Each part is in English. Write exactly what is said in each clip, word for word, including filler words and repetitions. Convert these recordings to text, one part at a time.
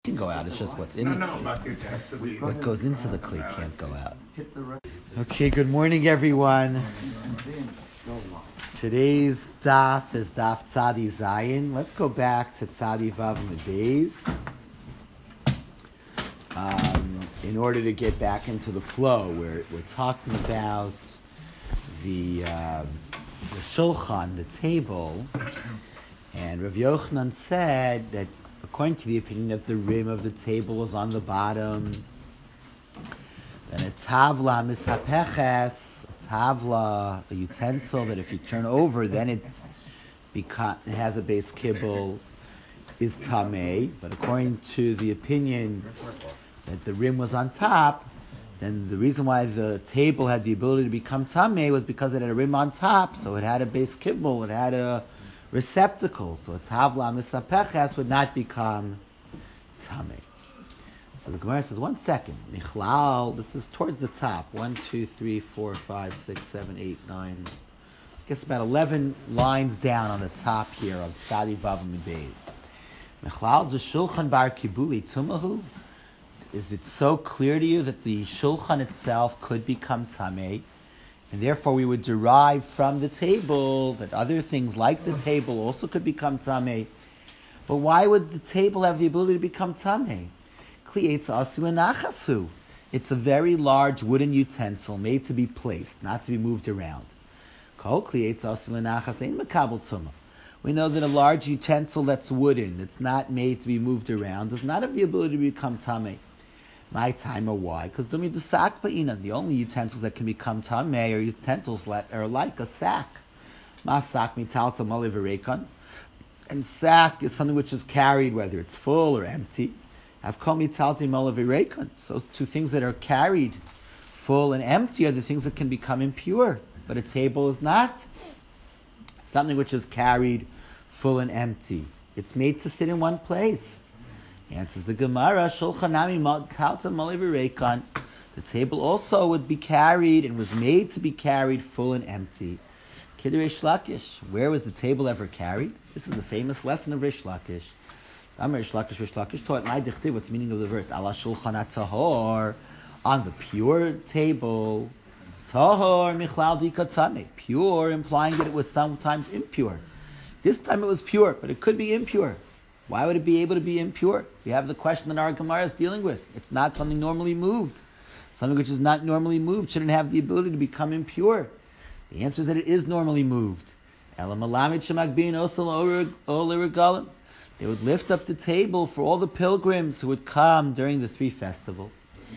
Can go out. It's just what's in no, the no, kli. but it has to be. What goes into the kli can't go out. Okay, good morning, everyone. Today's daf is daf Tzadi Zayin. Let's go back to Tzadi Vav Medbeis um, in order to get back into the flow. We're we're talking about the um, the shulchan, the table, and Rav Yochanan said that, according to the opinion that the rim of the table was on the bottom, then a tavla mishapeches, a tavla, a utensil that if you turn over, then it, beca- it has a base kibble, is tamei. But according to the opinion that the rim was on top, then the reason why the table had the ability to become tamei was because it had a rim on top, so it had a base kibble, it had a receptacle, so a tavla misapeches would not become tamei. So the Gemara says, one second, Michlal, this is towards the top, one, two, three, four, five, six, seven, eight, nine, I guess about eleven lines down on the top here of Tzadi Vav Medbeis. Michlal, the Shulchan Bar Kibuli Tumahu, is it so clear to you that the Shulchan itself could become tamei? And therefore we would derive from the table that other things like the table also could become tamei. But why would the table have the ability to become tamei? It's a very large wooden utensil made to be placed, not to be moved around. We know that a large utensil that's wooden, that's not made to be moved around, does not have the ability to become tamei. My time or why? Because the only utensils that can become tamei are utensils that are like a sack. Masak mitalta malivirekon. And sack is something which is carried, whether it's full or empty. I've called mitalti malivirekon. So two things that are carried, full and empty, are the things that can become impure. But a table is not something which is carried, full and empty. It's made to sit in one place. Answers the Gemara, Shulchanami Kalta Malivirekon. The table also would be carried and was made to be carried full and empty. Kid Reish Lakish. Where was the table ever carried? This is the famous lesson of Reish Lakish. Amar Reish Lakish, Reish Lakish taught my dichtiv. What's the meaning of the verse? Ala Shulchan Tahor, on the pure table. Tahor Michlal Dika Tamei. Pure, implying that it was sometimes impure. This time it was pure, but it could be impure. Why would it be able to be impure? We have the question that our Gemara is dealing with. It's not something normally moved. Something which is not normally moved shouldn't have the ability to become impure. The answer is that it is normally moved. They would lift up the table for all the pilgrims who would come during the three festivals.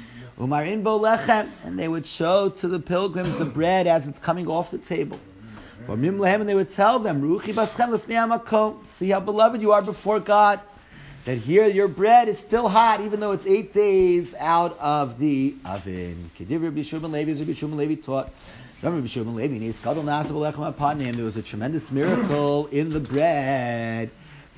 And they would show to the pilgrims the bread as it's coming off the table. And they would tell them, see how beloved you are before God. That here your bread is still hot, even though it's eight days out of the oven. There was a tremendous miracle in the bread.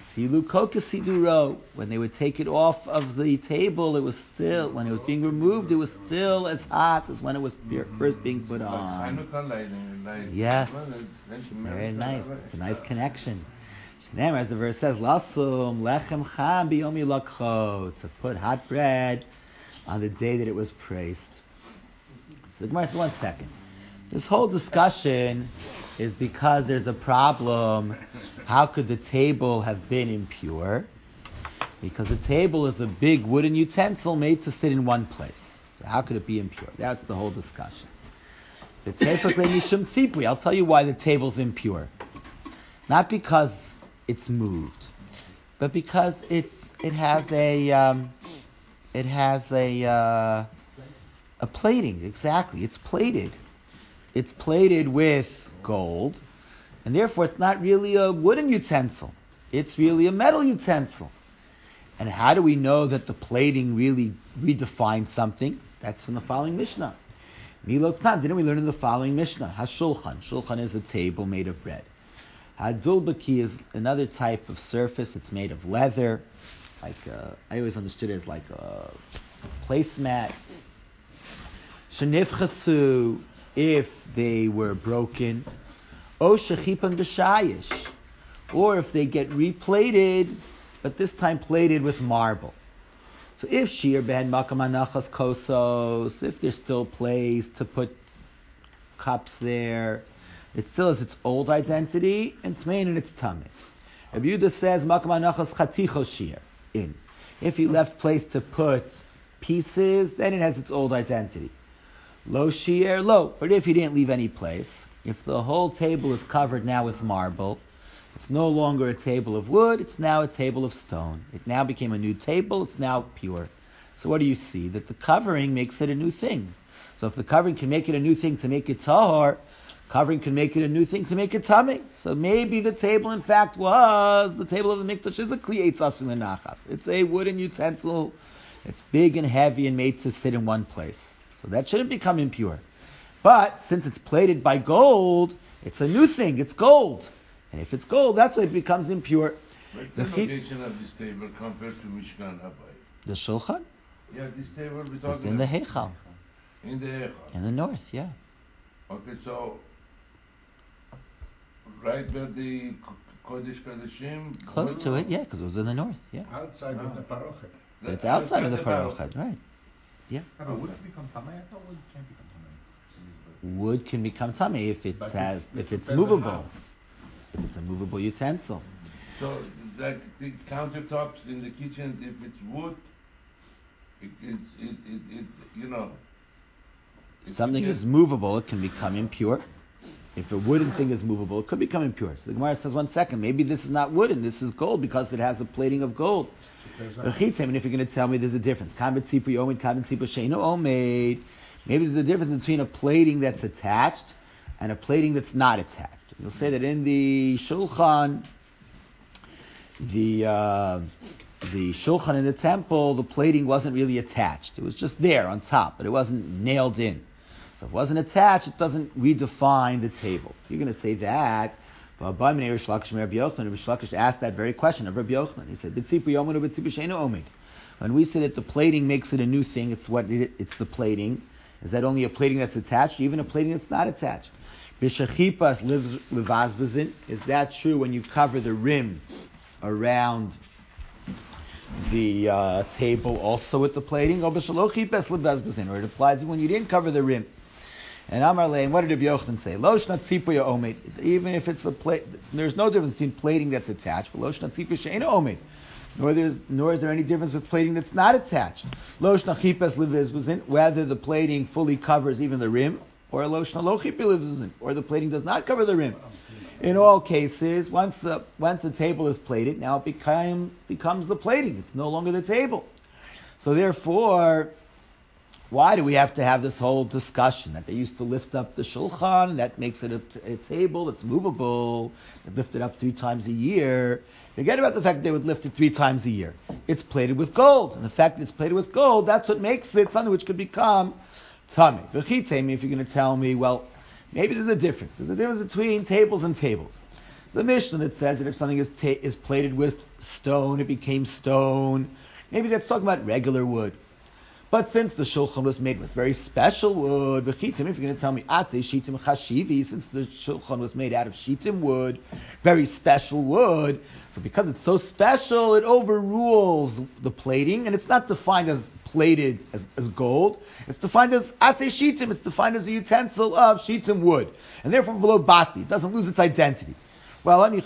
When they would take it off of the table, it was still, when it was being removed, it was still as hot as when it was first being put on. Yes, very nice. It's a nice connection. As the verse says, Lasum lechem cham biyomi lakcho, to put hot bread on the day that it was praised. So the Gemara says, one second. This whole discussion is because there's a problem. How could the table have been impure? Because the table is a big wooden utensil made to sit in one place. So how could it be impure? That's the whole discussion. The table, I'll tell you why the table's impure. Not because it's moved, but because it's it has a um, it has a uh, a plating. Exactly, it's plated. It's plated with gold, and therefore it's not really a wooden utensil. It's really a metal utensil. And how do we know that the plating really redefines something? That's from the following Mishnah. Miloktan, didn't we learn in the following Mishnah? Hashulchan. Shulchan is a table made of bread. Hadulbaki is another type of surface. It's made of leather. Like uh, I always understood it as like a placemat. Shenifchasu, if they were broken. O shechipam b'shayish, or if they get replated, but this time plated with marble. So if Shir Ben Makam Anachas Kosos, if there's still place to put cups there, it still has its old identity, and it's main and it's tummy. Rabbi Yehuda says Makam Anachas Chaticho Shir in. If you left place to put pieces, then it has its old identity. Lo Shir, lo. But if you didn't leave any place, if the whole table is covered now with marble, it's no longer a table of wood, it's now a table of stone. It now became a new table, it's now pure. So what do you see? That the covering makes it a new thing. So if the covering can make it a new thing to make it tahor, covering can make it a new thing to make it tamei. So maybe the table in fact was, the table of the mikdash is a kli eitz asul nachas. It's a wooden utensil, it's big and heavy and made to sit in one place. So that shouldn't become impure. But since it's plated by gold, it's a new thing, it's gold. And if it's gold, that's why it becomes impure. What's the location of this table compared to Mishkan Rabbi? The Shulchan? Yeah, this table we're talking It's in the Heichal. In the Heichal? In the north, yeah. Okay, so right where the Kodesh Kodeshim? Close to it, yeah, because it was in the north, yeah. Outside ah. of the Parochet. But it's outside of the Parochet, right. Yeah. But wood can become tamei? I thought wood can't become tamei. Wood can become tamei if it but has, it's, if it's movable. If it's a movable utensil. So, like the countertops in the kitchen, if it's wood, it, it's, it, it, it, you know. If something is movable, it can become impure. If a wooden thing is movable, it could become impure. So the Gemara says, one second, maybe this is not wooden, this is gold because it has a plating of gold. And if you're going to tell me there's a difference, maybe there's a difference between a plating that's attached and a plating that's not attached. You'll say that in the Shulchan, the uh, the Shulchan in the temple, the plating wasn't really attached. It was just there on top, but it wasn't nailed in. So if it wasn't attached, it doesn't redefine the table. You're going to say that. Rabbi Shlakish asked that very question of Rabbi Yochanan. He said, when we say that the plating makes it a new thing, it's what it, it's the plating. Is that only a plating that's attached, or even a plating that's not attached? B'shechipas livazbazin. Is that true when you cover the rim around the uh, table also with the plating? Or b'shalochipas livazbazin, or it applies when you didn't cover the rim. And Amar Lein, what did Rabbi Yochanan say? Lo shnat tzipuya omed. Even if it's a plate, there's no difference between plating that's attached. But lo shnat tzipuya she'ena omed. Nor, nor is there any difference with plating that's not attached. Lo shnachipas livizbazin, whether the plating fully covers even the rim, or lo shnalochipa livizbazin, or the plating does not cover the rim. In all cases, once a, once a table is plated, now it become, becomes the plating. It's no longer the table. So therefore, why do we have to have this whole discussion that they used to lift up the shulchan, that makes it a, t- a table that's movable, that lift it up three times a year? Forget about the fact that they would lift it three times a year. It's plated with gold, and the fact that it's plated with gold, that's what makes it something which could become tamei. V'chitemi, if you're going to tell me, well, maybe there's a difference. There's a difference between tables and tables. The Mishnah that says that if something is ta- is plated with stone, it became stone. Maybe that's talking about regular wood. But since the shulchan was made with very special wood, v'chitim, if you're going to tell me atzei shitim chashivi, since the shulchan was made out of shitim wood, very special wood, so because it's so special, it overrules the plating, and it's not defined as plated as, as gold. It's defined as atzei shitim. It's defined as a utensil of shitim wood, and therefore v'lo bati, it doesn't lose its identity. Well, that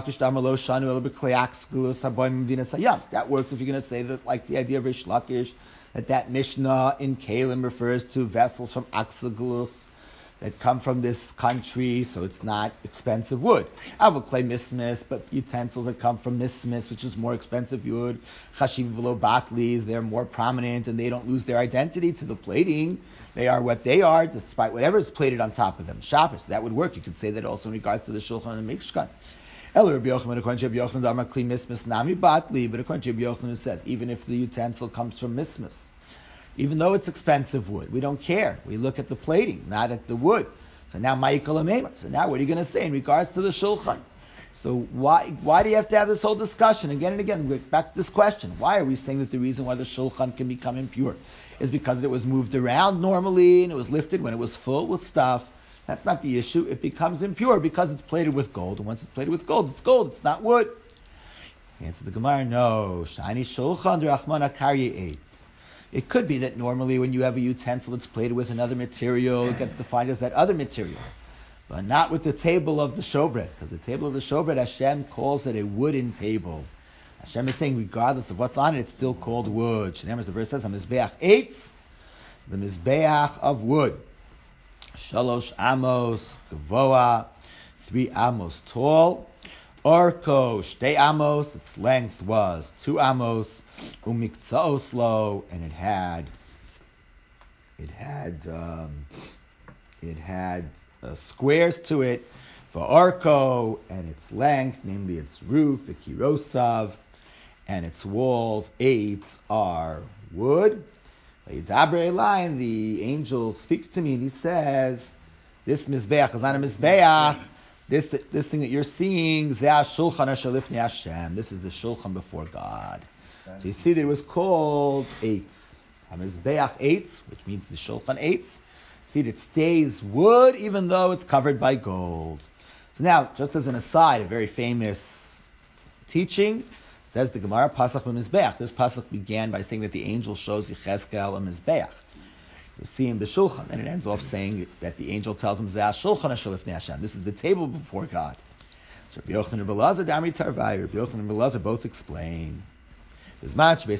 works if you're going to say that, like the idea of Rish Lakish, that that Mishnah in Kalim refers to vessels from Aksagulus that come from this country, so it's not expensive wood. Avoclay mismis, but utensils that come from mismis, which is more expensive wood, chashiv v'lo batli, they're more prominent and they don't lose their identity to the plating. They are what they are, despite whatever is plated on top of them. Shabbos, that would work. You could say that also in regards to the Shulchan and the Mishkan. El Rabbi Yochanan, according to Rabbi Yochanan, Amar kli mismis nami batli, but according to Rabbi Yochanan, it says even if the utensil comes from mismis, even though it's expensive wood, we don't care. We look at the plating, not at the wood. So now Ma'ikal Amema. So now what are you going to say in regards to the Shulchan? So why why do you have to have this whole discussion again and again? We're back to this question. Why are we saying that the reason why the Shulchan can become impure is because it was moved around normally and it was lifted when it was full with stuff? That's not the issue. It becomes impure because it's plated with gold. And once it's plated with gold, it's gold. It's not wood. Answer the Gemara, no. Shani shulchan derachmana karye eitz. It could be that normally when you have a utensil that's plated with another material, it gets defined as that other material. But not with the table of the showbread, because the table of the showbread, Hashem calls it a wooden table. Hashem is saying, regardless of what's on it, it's still called wood. Shneimar, the verse says, HaMizbeach eitz, the Mizbeach of wood. Shalosh amos, gavoa, three amos tall. Orko, shtei amos, its length was two amos. Umiktza'os lo, and it had, it had, um, it had uh, squares to it. For Orko, and its length, namely its roof, Ikirosav, and its walls, eights are wood. Yidaber line, the angel speaks to me and he says, this Mizbeach is not a Mizbeach. This this thing that you're seeing, Zeh Shulchan Ashalifnei Hashem. This is the Shulchan before God. So you see that it was called eights. HaMizbeach eights, which means the Shulchan eights. See, it stays wood even though it's covered by gold. So now, just as an aside, a very famous teaching, says the Gemara, Pasach b'Mizbeach. This Pasach began by saying that the angel shows Yechezkel a Mizbeach. We see in the Shulchan, and it ends off saying that the angel tells him, Zeh Shulchan Ashalifnei Hashem. This is the table before God. So Rabbi Yochanan and Rabbi Elazar, Damri Tarvai, Rabbi Yochanan and Rabbi Elazar both explain. When there was a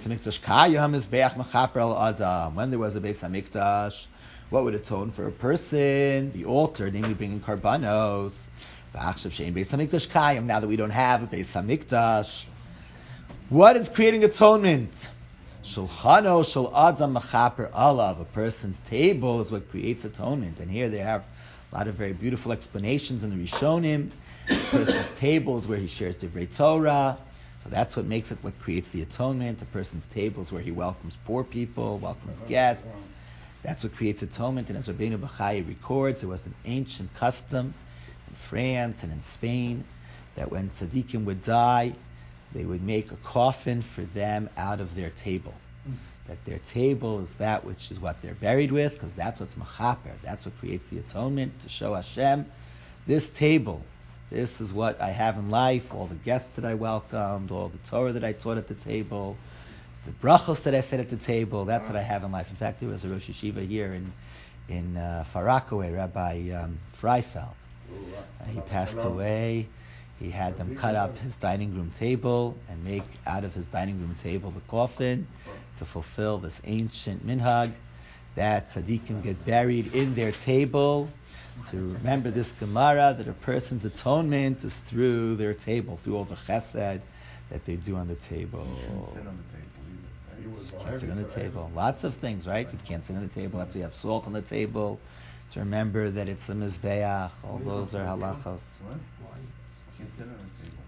Beis Hamikdash, what would atone for a person? The altar, namely bringing karbanos. Now that we don't have a Beis Hamikdash, what is creating atonement? Shulchano shel adam mechaper alav, a person's table is what creates atonement. And here they have a lot of very beautiful explanations in the Rishonim. A person's table is where he shares Divrei Torah. So that's what makes it what creates the atonement. A person's table is where he welcomes poor people, welcomes guests. That's what creates atonement. And as Rabbeinu Bachai records, there was an ancient custom in France and in Spain that when tzaddikim would die, they would make a coffin for them out of their table. Mm. That their table is that which is what they're buried with, because that's what's mechaper. That's what creates the atonement, to show Hashem, this table, this is what I have in life, all the guests that I welcomed, all the Torah that I taught at the table, the brachos that I said at the table, that's what I have in life. In fact, there was a Rosh Yeshiva here in in uh, Far Rockaway, Rabbi um, Freifeld. Uh, he passed away. He had them cut up his dining room table and make out of his dining room table the coffin to fulfill this ancient minhag that tzaddikim get buried in their table to remember this Gemara that a person's atonement is through their table, through all the chesed that they do on the table. You can't sit on the table. Lots of things, right? You can't sit on the table. That's why you have salt on the table to remember that it's a mizbeach. All those are halachos. Can't sit on the table.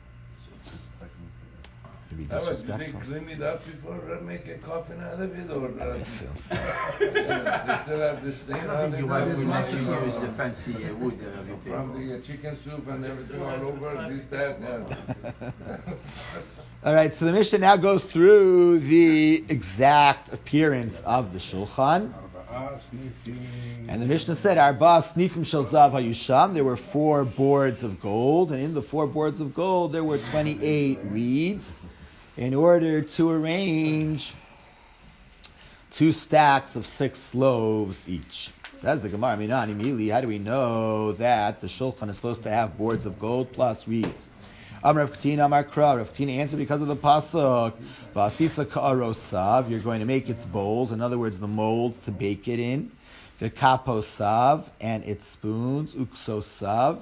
To be Did they disrespectful. clean it up before uh, make a coffin out of it, or uh, Yes, they yes. still have the stain I on think it? you like Or to nothing, actually or- use the fancy uh, wood uh, of your From table. the uh, chicken soup and everything all over, this, that, yeah. All right, so the Mishnah now goes through the exact appearance of the Shulchan. And the Mishnah said, Arba snifim shel zav hayusham. There were four boards of gold, and in the four boards of gold there were twenty-eight reeds in order to arrange two stacks of six loaves each. Says the Gemara, Minani Mili, how do we know that the Shulchan is supposed to have boards of gold plus reeds? Amar Rav Katina, Amar Kra. Rav Katina answered because of the pasuk. Vasisa ka'arosav. You're going to make its bowls, in other words, the molds to bake it in. V'kaposav, and its spoons. Uksosav,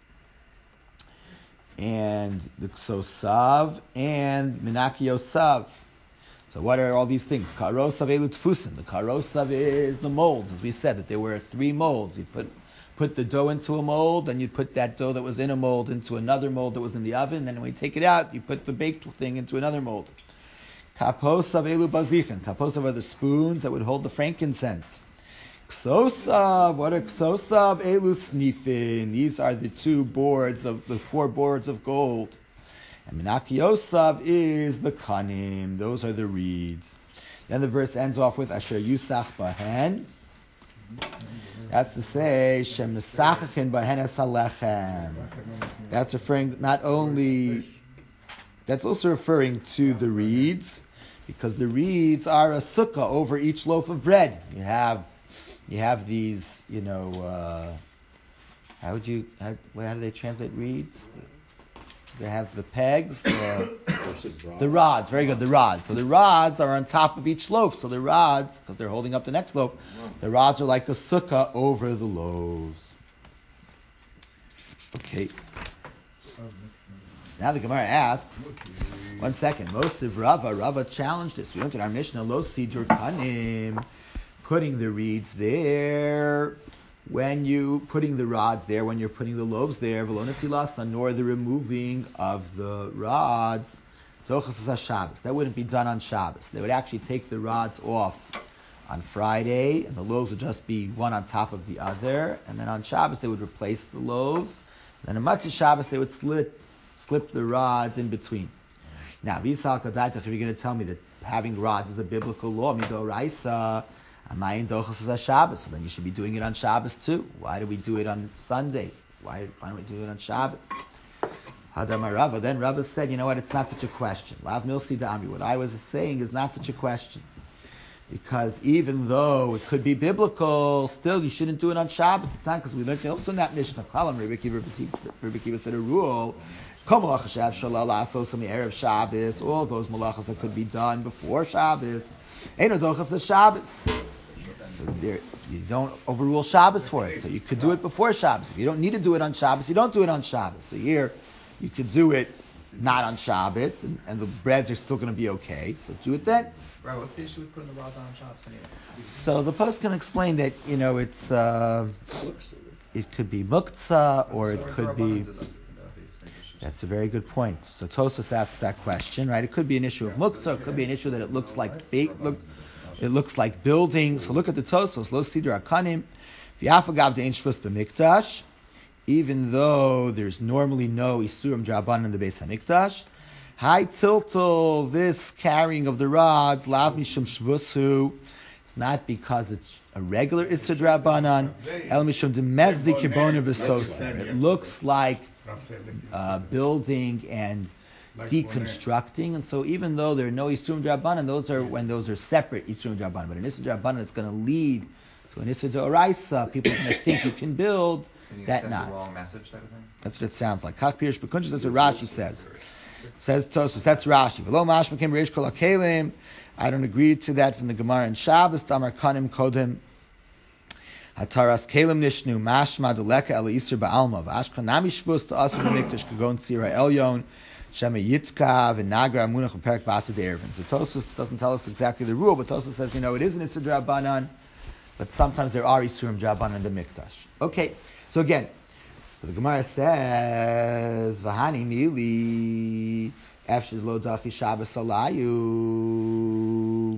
and the ksosav, and minakiosav. So what are all these things? Ka'arosav elu tfusin. The ka'arosav is the molds, as we said, that there were three molds. You put Put the dough into a mold, and you'd put that dough that was in a mold into another mold that was in the oven. Then when you take it out, you put the baked thing into another mold. Kaposav elu bazichin. Kaposav are the spoons that would hold the frankincense. Ksosav, what are ksosav? Elu snifin. These are the two boards of the four boards of gold. And minakiosav is the kanim. Those are the reeds. Then the verse ends off with asher yusach bahen. That's to say, Shem Nesachachin Bahen Es Halechem. That's referring not only That's also referring to the reeds, because the reeds are a sukkah over each loaf of bread. You have, you have these, you know, uh, how would you, how, how do they translate reeds? They have the pegs, the, the rods. Very good, the rods. So the rods are on top of each loaf. So the rods, because they're holding up the next loaf, the rods are like a sukkah over the loaves. Okay. So now the Gemara asks, one second. Mosiv Rava, Rava challenged this. We went in our Mishnah, Lo Sidur Kanim, putting the reeds there. When you putting the rods there, when you're putting the loaves there, velonatilas, nor the removing of the rods, tochas Shabbos. That wouldn't be done on Shabbos. They would actually take the rods off on Friday, and the loaves would just be one on top of the other. And then on Shabbos they would replace the loaves. And then on Matzah Shabbos they would slip slip the rods in between. Now, V'yisal Kadaitach, if you're going to tell me that having rods is a biblical law, midoraisa. Amayin dochas Shabbos. So then you should be doing it on Shabbos too. Why do we do it on Sunday? Why, why don't we do it on Shabbos? Hadamar Rava. Then Rava said, you know what? It's not such a question. Lav milsi da'amri. What I was saying is not such a question, because even though it could be biblical, still you shouldn't do it on Shabbos. It's not, because we learned also in that Mishnah. Kalam Rabbi Kiva said a rule. All those malachas that could be done before Shabbos, ain't no dochas Shabbos. So there, you don't overrule Shabbos for it. So you could do it before Shabbos. If you don't need to do it on Shabbos, you don't do it on Shabbos. So here, you could do it not on Shabbos, and, and the breads are still going to be okay. So do it then. Right. What's the issue with putting the rods on Shabbos anyway? So the post can explain that, you know, it's uh, it could be muktzah or it could be. That's a very good point. So Tosfos asks that question, right? It could be an issue of muktzah. It could be an issue that it looks like ba- look, it looks like building. So look at the Tosfos. Lo sidur akanim v'yafagav de'in shvus b'mikdash. Even though there's normally no isurim drabanan in the Beis Hamikdash, Hi tiltal, this carrying of the rods, lav mishum shvusu. It's not because it's a regular Issur Drabanan. El mishum demevzi kibona v'sosa. It looks like uh, building and deconstructing, and so even though there are no Issur Drabanan, those are when those are separate Issur Drabanan. But an Issur Drabanan, it's going to lead to an Issur D'oraisa. People are going to think you can build that not. The wrong message type of thing? That's what it sounds like. Kach Pirush B'Kunshus, that's what Rashi says. Says Tosfos, that's Rashi. V'lo mashma kem reish kol hakelim. I don't agree to that from the Gemara in Shabbos. Tamar kanim kodem. Hataras kelim nishnu mashma deleka el isur ba'alma. V'ashkan nami shvus to asu b'mikdash kagon tzira elyon. Shema yitka v'nagra amunach v'perek b'asad erevin. So Tosfos doesn't tell us exactly the rule, but Tosfos says, you know, it is an isur drabanan, but sometimes there are isurim drabanan in the mikdash. Okay, so again, so the Gemara says, "V'hani mili after lo dachi Shabbos alayu."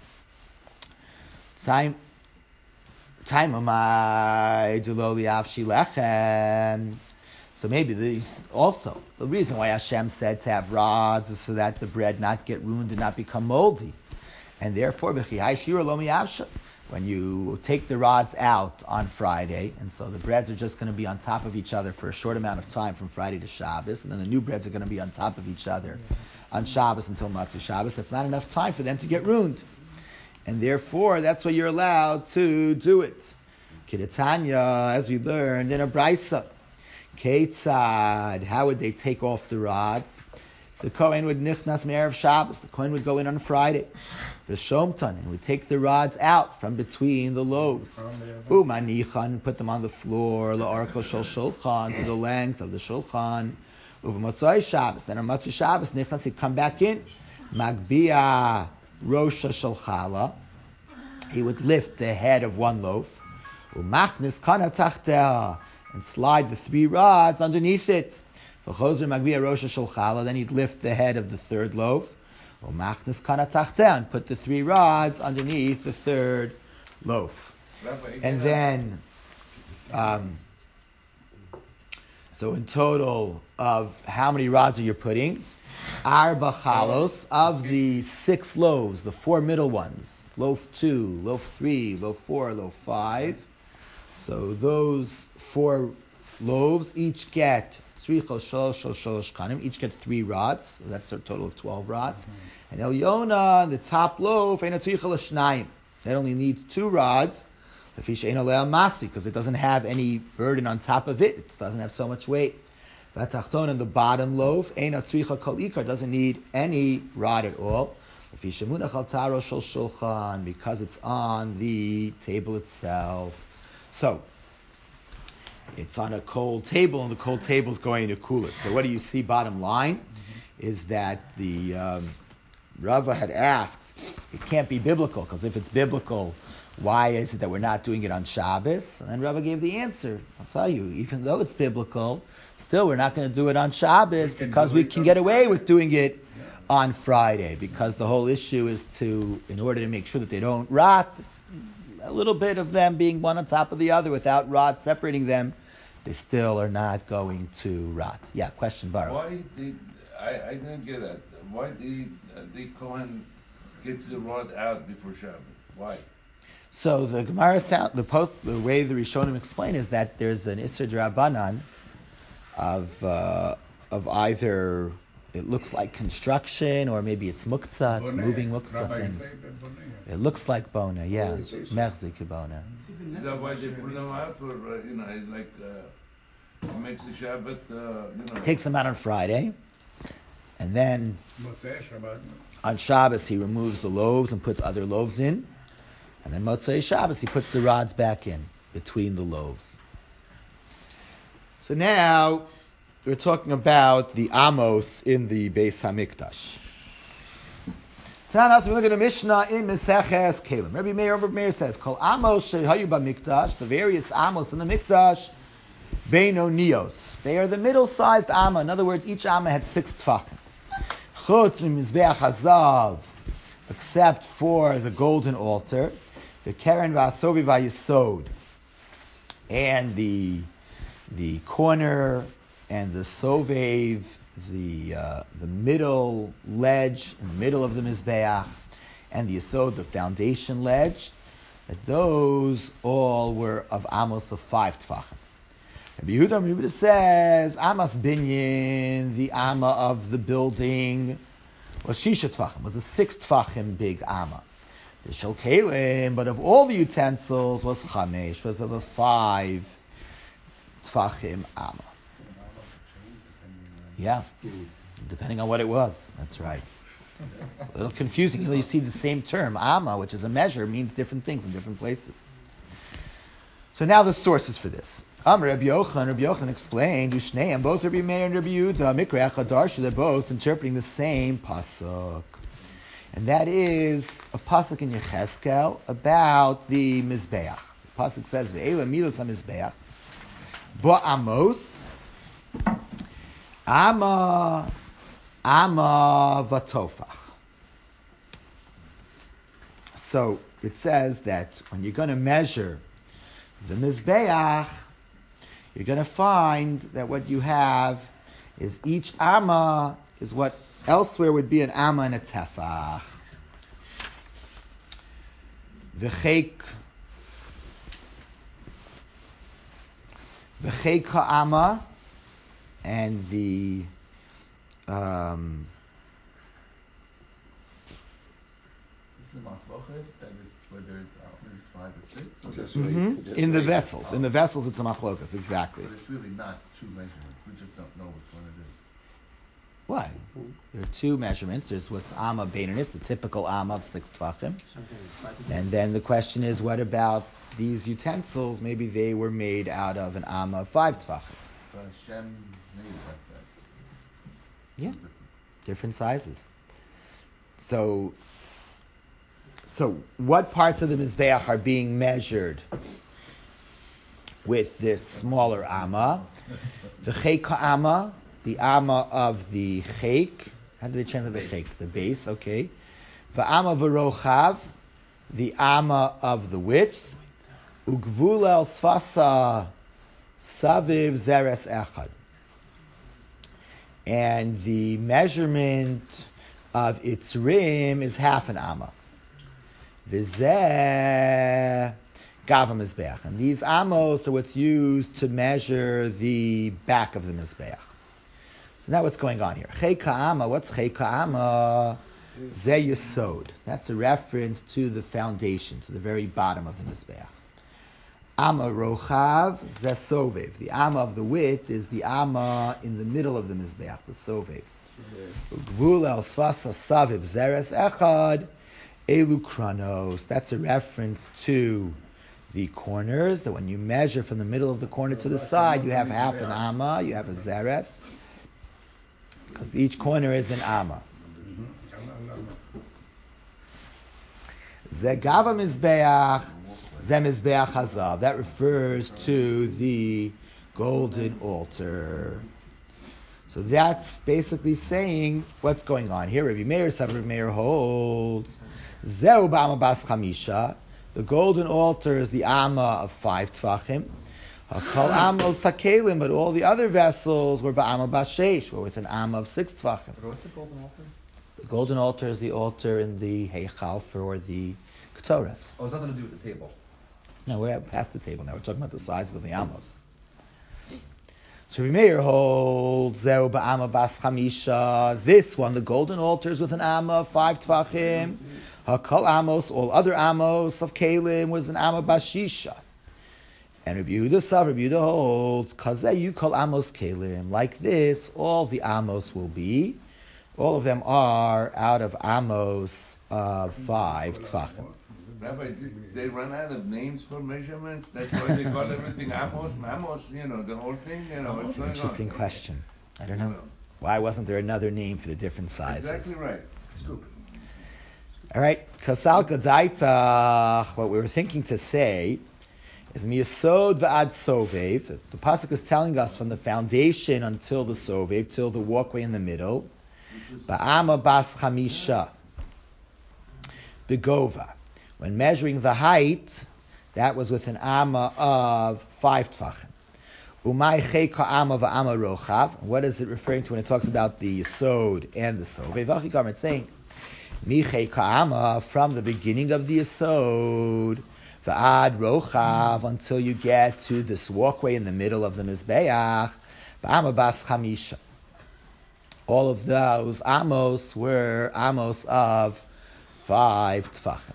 Time, time amai deloli avshi lechem. So maybe these also the reason why Hashem said to have rods is so that the bread not get ruined and not become moldy, and therefore b'chiyai shira lo miavsha. When you take the rods out on Friday, and so the breads are just going to be on top of each other for a short amount of time from Friday to Shabbos, and then the new breads are going to be on top of each other on Shabbos until Matzah Shabbos. That's not enough time for them to get ruined. And therefore, that's why you're allowed to do it. Kidatanya, as we learned in a Brisa. Ketzad, how would they take off the rods? The Kohen would nichnas me'erev Shabbos. The Kohen would go in on Friday. The Shomtan, and would take the rods out from between the loaves. Umanichan, put them on the floor. La'arko shel shulchan, to the length of the shulchan. U'v'motzai Shabbos. Then on Motzai Shabbos, nichnas, he'd come back in. Magbia rosha shel challah. He would lift the head of one loaf. U'machnis kana tachtea, and slide the three rods underneath it. V'chozer magbia rosha shel challah. Then he'd lift the head of the third loaf. Machnas kana tachtea, and put the three rods underneath the third loaf. And then, um, so in total of how many rods are you putting? Arba chalos, of the six loaves, the four middle ones, loaf two, loaf three, loaf four, loaf five. So those four loaves each get tzricha shalosh shalosh kanim. Each get three rods. So that's a total of twelve rods. Mm-hmm. And Elyona, the top loaf, eina tzricha l'shnayim. That only needs two rods. Because it doesn't have any burden on top of it. It doesn't have so much weight. V'atachton, and the bottom loaf, eina tzricha kol ikar, doesn't need any rod at all. Because it's on the table itself. So, it's on a cold table, and the cold table is going to cool it. So what do you see bottom line? Mm-hmm. Is that the um, Rava had asked, it can't be biblical, because if it's biblical, why is it that we're not doing it on Shabbos? And then Rava gave the answer. I'll tell you, even though it's biblical, still we're not going to do it on Shabbos because we can get away with doing it on Friday, because the whole issue is to, in order to make sure that they don't rot, a little bit of them being one on top of the other without rot separating them, they still are not going to rot. Yeah, question, Baruch. Why did, I, I didn't get that. Why did uh, the Kohen get the rod out before Shabbos? Why? So the Gemara sound, the post, the way the Rishonim explain is that there's an Isser D'Rabbanan of uh, of either it looks like construction or maybe it's muktzah, it's moving muktzah things. It looks like bona, yeah, mechzik bona. Is that why they put them out, or uh, you know, like uh, makes the Shabbat, uh, you know? Takes them out on Friday, and then on Shabbos he removes the loaves and puts other loaves in. And then Motzei Shabbos, he puts the rods back in between the loaves. So now we're talking about the Amos in the Beis Hamikdash. Tanas, we look at a Mishnah in Meseches Kelim. Rabbi Meir, Rabbi Meir says, Kol Amos shehayu b'Mikdash, the various Amos in the Mikdash, Beinonios. They are the middle-sized Amma. In other words, each Amma had six tfachim. Chutz mimizbeach hazav, except for the golden altar. The Keren v'asovi v'yisod, and the the corner and the sovev, the uh, the middle ledge in the middle of the mizbeach, and the yisod, the foundation ledge, that those all were of amos of five tfachim. Rabbi Yehuda, Rabbi Yehuda says amos binyan, the amma of the building, was shisha tfachim, was the six tfachim big amma. The shel kelim, but of all the utensils, was chamesh, was of a five tfachim amma. Yeah, depending on what it was. That's right. A little confusing. You see the same term, amma, which is a measure, means different things in different places. So now the sources for this. Amar Rabbi Yochanan, Rabbi Yochanan explained, Ushneim, both Rabbi Meir and Rabbi Yehuda, Mikra Chadarsha, they're both interpreting the same pasuk. And that is a pasuk in Yecheskel about the Mizbeach. The pasuk says, Ve'ela milos ha-Mizbeach, Bo'amos, Ama, Ama vatofach. So it says that when you're going to measure the Mizbeach, you're going to find that what you have is each Ama is what elsewhere would be an amma and a tefach. V'cheik v'cheik ha'ama, and the um, This is the machlochet, that is whether it's five or six. Or mm-hmm. In the vessels, oh. in the vessels, it's a machlokas, exactly. But it's really not two measurements. We just don't know which one it is. Why? There are two measurements. There's what's Amma Beinanis, the typical Amma of six Tvachim. And then the question is, what about these utensils? Maybe they were made out of an Amma of five Tvachim. So Hashem made it like that. Yeah, different. different sizes. So, so what parts of the Mizbeach are being measured with this smaller Amma? The Chek Amma, the Amma of the Chek. How do they translate the Chek? The base, okay. The Amma V'rochav, the Amma of the width. Ugvul el Sfasa Saviv Zeres Echad. And the measurement of its rim is half an Amma. V'zeh Gavam Mizbeach. And these Amos are what's used to measure the back of the Mizbeach. So now what's going on here? Chei Ka'ama, what's Chei Ka'ama? Zeh Yesod. That's a reference to the foundation, to the very bottom of the Mizbeach. Ama Rochav, Zeh Sovev. The Ama of the width is the Ama in the middle of the Mizbeach, the Sovev. Gvul El Sfasa Saviv Zeres Echad, Elu Kranos. That's a reference to the corners, that when you measure from the middle of the corner to the side, you have half an Ama, you have a Zeres, because each corner is an Ama. Zegava Mizbeach, Ze Mizbeach Hazav. That refers to the golden altar. So that's basically saying what's going on here. Rabbi Meir, Rabbi Meir holds Zeu ba'ama bas chamisha. The golden altar is the Ama of five Tvachim. Hakol Amos Hakelim, but all the other vessels were ba'ama bas sheish, were with an Ama of six Tvachim. What's the golden altar? The golden altar is the altar in the Heichal for the Ketores. Oh, it's nothing to do with the table. No, we're past the table now. We're talking about the sizes of the Amos. So Rabbi Meir holds Zeu ba'ama bas chamisha. This one, the golden altar, is with an Ama of five Tvachim. Hakol Amos, all other Amos of Kalim was an Ama bas shisha. And Rabbi Yehuda Sav, Rabbi Yehuda holds Kazeh you call Amos Kalim. Like this, all the Amos will be. All of them are out of Amos of five Tvachim. Rabbi, did they run out of names for measurements? That's why they call everything Amos, Amos, you know, the whole thing, you know. That's an interesting on? question. I don't know. Why wasn't there another name for the different sizes? Exactly right. Scoop. All right. Kasal Kadzaitach, what we were thinking to say is Miyasod V'ad Sovev. The pasuk is telling us from the foundation until the Sovev, till the walkway in the middle. Ba'ama bas chamisha. Begova. When measuring the height, that was with an Ama of five Tvachim. Umay cheka Ama v'Ama rochav. What is it referring to when it talks about the Yesod and the Sovev? V'achikam, it's saying, Mi cheka Ama, from the beginning of the Yesod, v'ad rochav, until you get to this walkway in the middle of the Mizbeach, ba'ama bas chamisha. All of those Amos were Amos of five Tvachim.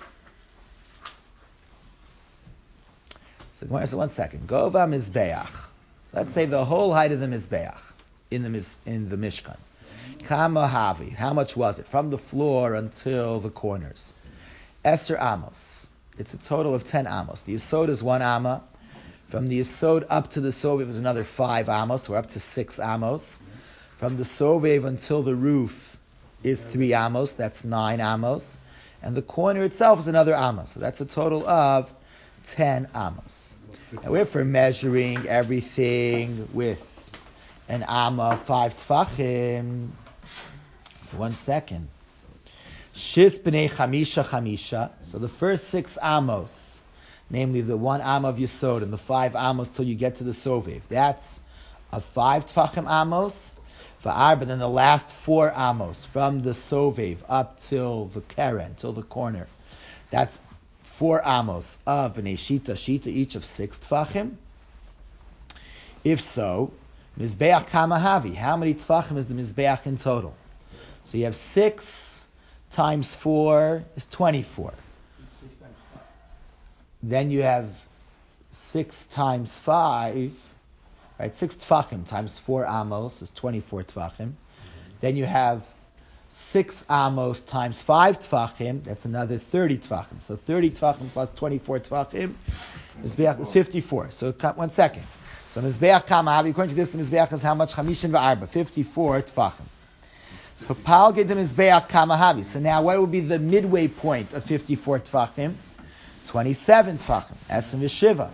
So, so one second. Gova Mizbeach. Let's say the whole height of the Mizbeach in the in the Mishkan. Kama Havi. How much was it? From the floor until the corners. Eser Amos. It's a total of ten Amos. The Yesod is one Amma. From the Yesod up to the Sovev is another five Amos. We're up to six Amos. From the Sovev until the roof is three Amos. That's nine Amos. And the corner itself is another Amos. So that's a total of ten Amos. Now if we're measuring everything with an Amma five Tvachim, so one second. Shis b'nei chamisha chamisha. So the first six Amos, namely the one Amma of Yesod and the five Amos till you get to the Sovev, that's a five Tvachim Amos. But then the last four Amos from the Sovev up till the Keren, till the corner, that's four Amos of B'nei Shita, Shita, each of six Tvachim. If so, Mizbeach Kamahavi, how many Tvachim is the Mizbeach in total? So you have six times four is twenty-four. Six times five. Then you have six times five, right? Six Tvachim times four Amos is twenty-four Tvachim. Mm-hmm. Then you have six Amos times five Tvachim, that's another thirty Tvachim. So thirty Tvachim plus twenty-four Tvachim, Mizbeach is fifty-four. So one second. So Mizbeach Kamahavi, according to this, the Mizbeach is how much? Chamishin v'arba, fifty-four Tvachim. So Pal get the Mizbeach Kamahavi. So now what would be the midway point of fifty-four Tvachim? twenty-seven Tvachim, Esrim v'Shiva.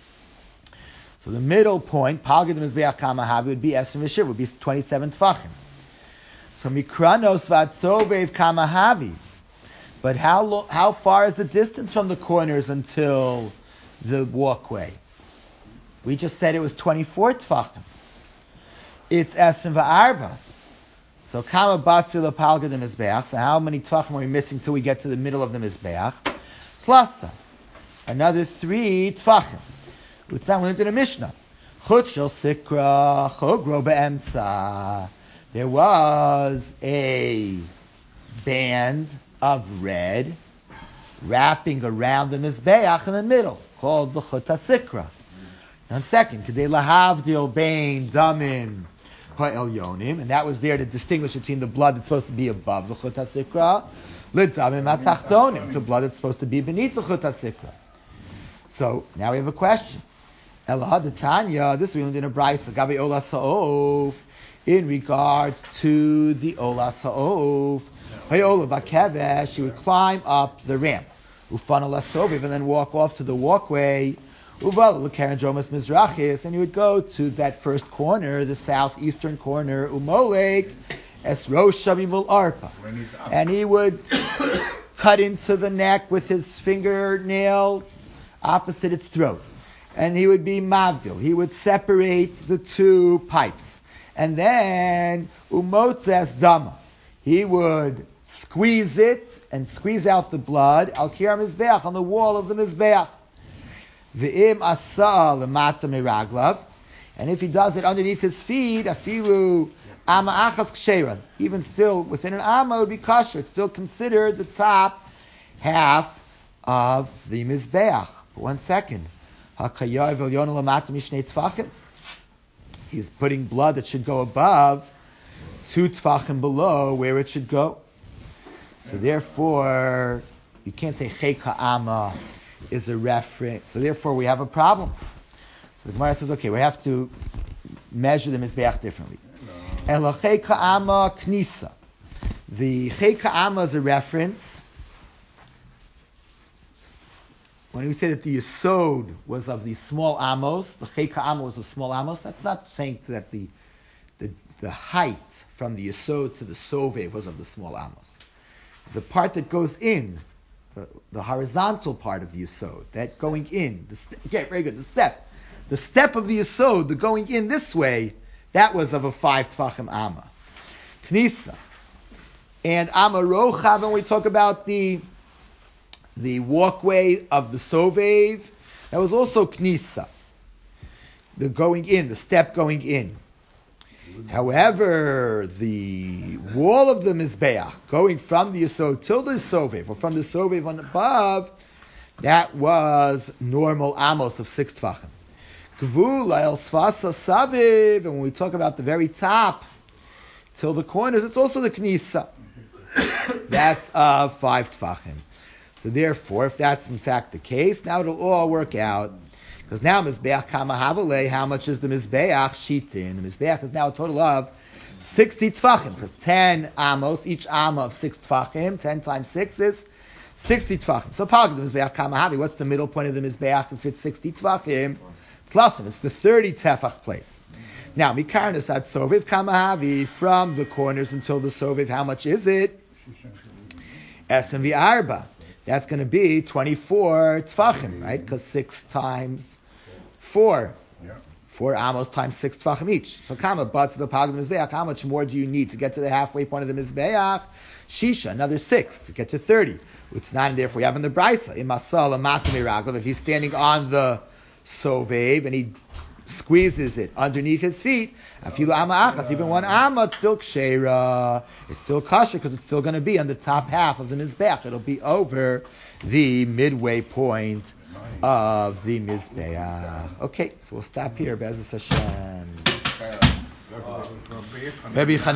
So the middle point, Pal get the Mizbeach Kamahavi, would be Esrim v'Shiva, would be twenty-seven Tvachim. So Mikranos v'Atzovev Kamahavi. But how lo- how far is the distance from the corners until the walkway? We just said it was twenty-four Tvachim. It's Esrim v'Arba. So Kama Batzu L'Palga the Mizbeach. So how many Tvachim are we missing till we get to the middle of the Mizbeach? Slasa. Another three Tvachim. It's not went to the Mishnah. Chut shel sikra chogro be'emtza. There was a band of red wrapping around the mizbeach in the middle, called the chut hasikra. One second, kedei lahavdil bein damim ha'elyonim, and that was there to distinguish between the blood that's supposed to be above the chut hasikra, l'damim ha'tachtonim, to blood that's supposed to be beneath the chut hasikra. So now we have a question. Ela Tanya, this we learned in a brayso, gabi ola sa'ov, in regards to the ola sa'ov, hayola bakevesh, she would climb up the ramp, ufana lasoviv, and then walk off to the walkway, uval l'karen dromas mizrachis, and he would go to that first corner, the southeastern corner, umolek es rosh shavimul arpa, and he would cut into the neck with his fingernail opposite its throat. And he would be mavdil. He would separate the two pipes. And then, umotzes dama. He would squeeze it and squeeze out the blood al kiyar mizbeach, on the wall of the mizbeach. V'im asa lemata miraglav. And if he does it underneath his feet, afilu ama achas ksheran. Even still, within an amma, it would be kosher. It's still considered the top half of the mizbeach. But one second. He's putting blood that should go above two tfachim below where it should go. So therefore, you can't say chek ha'ama is a reference. So therefore, we have a problem. So the Gemara says, okay, we have to measure the mizbeach differently. Ela chek ha'ama knisa. The chek ha'ama is a reference. When we say that the yesod was of the small amos, the chek ha'ama was of small amos, that's not saying that the, the the height from the yesod to the sovev was of the small amos. The part that goes in, the, the horizontal part of the yesod, that going in, the st- okay, very good, the step. The step of the yesod, the going in this way, that was of a five tfachim amma. Knisa. And amma rochav, when we talk about the the walkway of the sovev, that was also knisa, the going in, the step going in. However, the wall of the mizbeach, going from the yesod till the sovev, or from the sovev on above, that was normal amos of six tfachim. Gvul el sfasa saviv, and when we talk about the very top till the corners, it's also the knisa. That's uh, five tfachim. So therefore, if that's in fact the case, now it'll all work out. Because now Mizbeach Kama Havale, how much is the Mizbeach Shitin? The Mizbeach is now a total of sixty Tfachim. Because ten Amos, each Amma of six Tfachim, ten times six is sixty Tfachim. So Pag the Mizbeach Kama Havi, what's the middle point of the Mizbeach if it's sixty Tfachim? Plus, it's the thirty Tefach place. Now, Mikarnas at Soviv Kama Havi, from the corners until the Soviv, how much is it? S M V Arba. That's going to be twenty-four tfachim, right? Because six times four. Yeah. Four amos times six tfachim each. So kama butts of the pag of the mizbeach. How much more do you need to get to the halfway point of the mizbeach? Shisha, another six to get to thirty. It's not in there. If we have in the brisa, imasal amatami raglav. If he's standing on the sovev and he squeezes it underneath his feet, afilu amma achas, even one amma, it's still kshera, it's still kosher because it's still going to be on the top half of the mizbeach. It'll be over the midway point of the mizbeach. Okay, so we'll stop here. Be'ezus Hashem.